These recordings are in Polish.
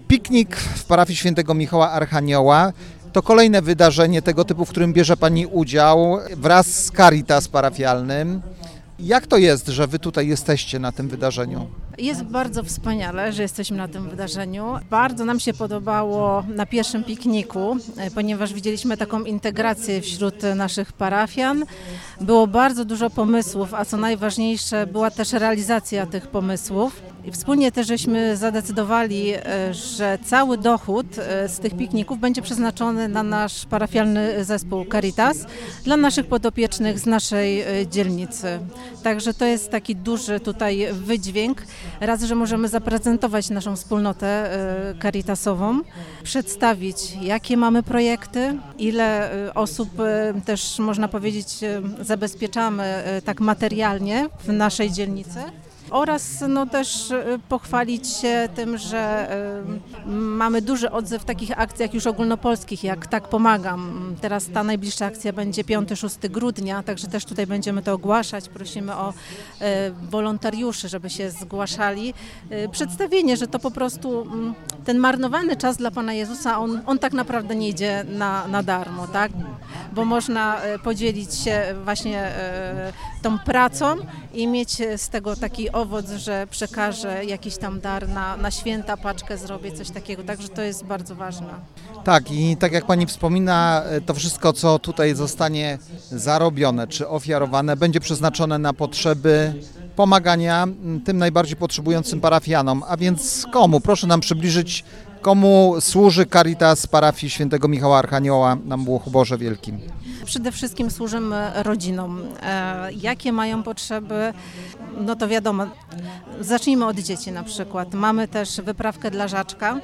Piknik w parafii Świętego Michała Archanioła to kolejne wydarzenie tego typu, w którym bierze Pani udział wraz z Caritas parafialnym. Jak to jest, że Wy tutaj jesteście na tym wydarzeniu? Jest bardzo wspaniale, że jesteśmy na tym wydarzeniu. Bardzo nam się podobało na pierwszym pikniku, ponieważ widzieliśmy taką integrację wśród naszych parafian. Było bardzo dużo pomysłów, a co najważniejsze, była też realizacja tych pomysłów. I wspólnie też żeśmy zadecydowali, że cały dochód z tych pikników będzie przeznaczony na nasz parafialny zespół Caritas dla naszych podopiecznych z naszej dzielnicy. Także to jest taki duży tutaj wydźwięk. Raz, że możemy zaprezentować naszą wspólnotę caritasową, przedstawić, jakie mamy projekty, ile osób też, można powiedzieć, zabezpieczamy tak materialnie w naszej dzielnicy. Oraz też pochwalić się tym, że mamy duży odzew w takich akcjach już ogólnopolskich, jak Tak Pomagam. Teraz ta najbliższa akcja będzie 5-6 grudnia, także też tutaj będziemy to ogłaszać. Prosimy o wolontariuszy, żeby się zgłaszali. Przedstawienie, że to po prostu ten marnowany czas dla Pana Jezusa, on tak naprawdę nie idzie na darmo, tak? Bo można podzielić się właśnie tą pracą i mieć z tego taki owoc, że przekażę jakiś tam dar na święta, paczkę zrobię, coś takiego, także to jest bardzo ważne. Tak, i tak jak Pani wspomina, to wszystko, co tutaj zostanie zarobione czy ofiarowane, będzie przeznaczone na potrzeby pomagania tym najbardziej potrzebującym parafianom. A więc komu? Proszę nam przybliżyć, komu służy Caritas parafii Świętego Michała Archanioła na Młochu Wielkim. Przede wszystkim służymy rodzinom. Jakie mają potrzeby? No to wiadomo, zacznijmy od dzieci na przykład. Mamy też wyprawkę dla Żaczka.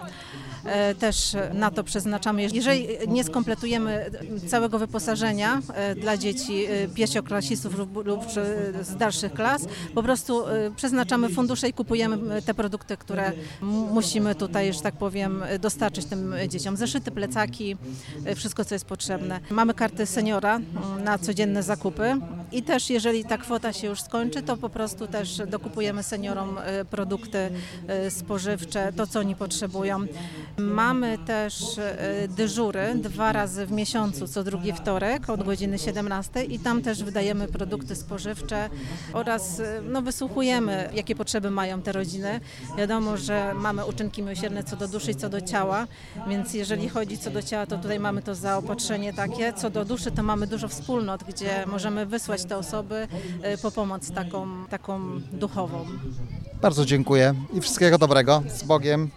Też na to przeznaczamy. Jeżeli nie skompletujemy całego wyposażenia dla dzieci pierwszoklasistów lub z dalszych klas, po prostu przeznaczamy fundusze i kupujemy te produkty, które musimy tutaj, że tak powiem, dostarczyć tym dzieciom. Zeszyty, plecaki, wszystko, co jest potrzebne. Mamy karty seniora na codzienne zakupy i też jeżeli ta kwota się już skończy, to po prostu też dokupujemy seniorom produkty spożywcze, to co oni potrzebują. Mamy też dyżury 2 razy w miesiącu, co drugi wtorek od godziny 17 i tam też wydajemy produkty spożywcze oraz wysłuchujemy, jakie potrzeby mają te rodziny. Wiadomo, że mamy uczynki miłosierne co do duszy i co do ciała, więc jeżeli chodzi co do ciała, to tutaj mamy to zaopatrzenie takie. Co do duszy, to mamy dużo wspólnot, gdzie możemy wysłać te osoby po pomoc taką duchową. Bardzo dziękuję i wszystkiego dobrego. Z Bogiem.